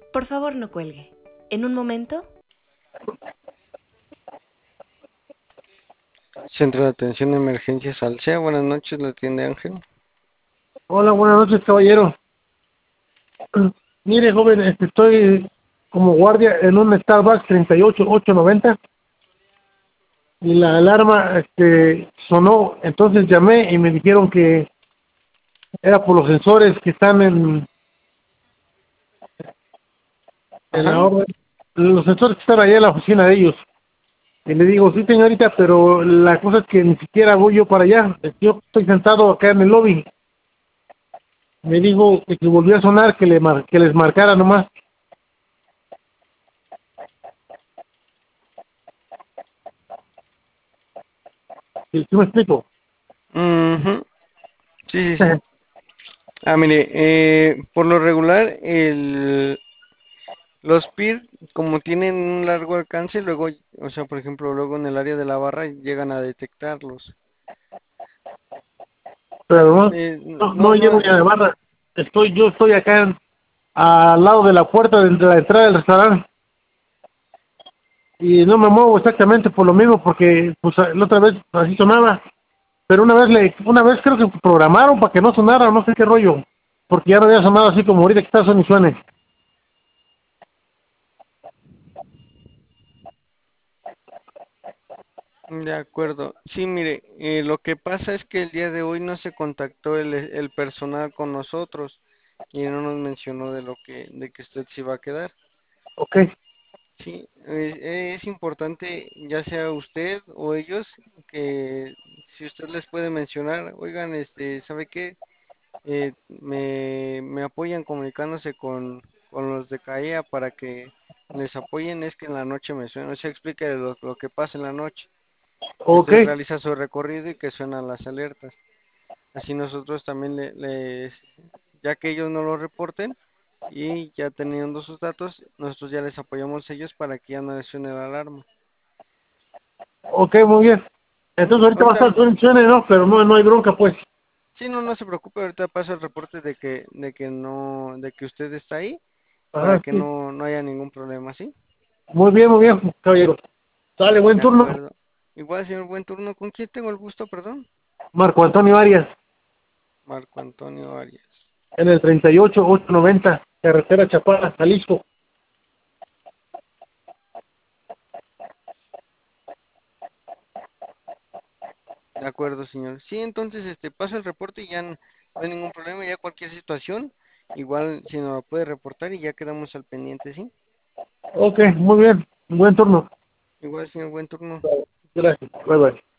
Por favor, no cuelgue. En un momento. Centro de Atención de Emergencias Alsea, buenas noches, la atiende Ángel. Hola, buenas noches, caballero. Mire, joven, estoy como guardia en un Starbucks 38890 y la alarma sonó, entonces llamé y me dijeron que era por los sensores que están en la Ajá. orden, los sensores que están allá en la oficina de ellos. Y le digo, sí, señorita, pero la cosa es que ni siquiera voy yo para allá. Yo estoy sentado acá en el lobby. Me dijo que volvió a sonar, que les marcara nomás. ¿Sí me explico? Ujú. Sí, sí, sí. Mire, por lo regular, los PIR, como tienen un largo alcance, luego, o sea, por ejemplo, luego en el área de la barra llegan a detectarlos. Pero No, no no, llego ni a la barra. Yo estoy acá al lado de la puerta de la entrada del restaurante y no me muevo exactamente por lo mismo porque pues la otra vez así sonaba, pero una vez creo que programaron para que no sonara, no sé qué rollo, porque ya no había sonado así como ahorita que está son y suene. de acuerdo. Sí, mire, lo que pasa es que el día de hoy no se contactó el personal con nosotros y no nos mencionó de que usted se iba a quedar. Ok, Sí, es importante, ya sea usted o ellos, que si usted les puede mencionar, oigan, ¿sabe qué? Me apoyan comunicándose con los de CAEA para que les apoyen, es que en la noche me suena, o sea, explique lo que pasa en la noche, que ok, usted realiza su recorrido y que suenan las alertas. Así nosotros también ya que ellos no lo reporten y ya teniendo sus datos, nosotros ya les apoyamos a ellos para que ya no les suene la alarma. ok, muy bien. Entonces ahorita va a estar Ahorita, suene, y suene, ¿no? Pero no hay bronca, pues. sí, no, no se preocupe, ahorita paso el reporte de que usted está ahí para Ajá, que sí. no haya ningún problema, ¿sí? Muy bien, caballero. Sale, buen De turno. acuerdo. Igual, señor Buen Turno, ¿con quién tengo el gusto, perdón? Marco Antonio Arias, Marco Antonio Arias. en el 38890, carretera Chapala, Jalisco. De acuerdo, señor. Sí, entonces, paso el reporte y ya no hay ningún problema, ya cualquier situación, igual si nos lo puede reportar y ya quedamos al pendiente, ¿sí? Ok, muy bien. Buen turno. Igual, señor Buen Turno. Gracias. Bye bye.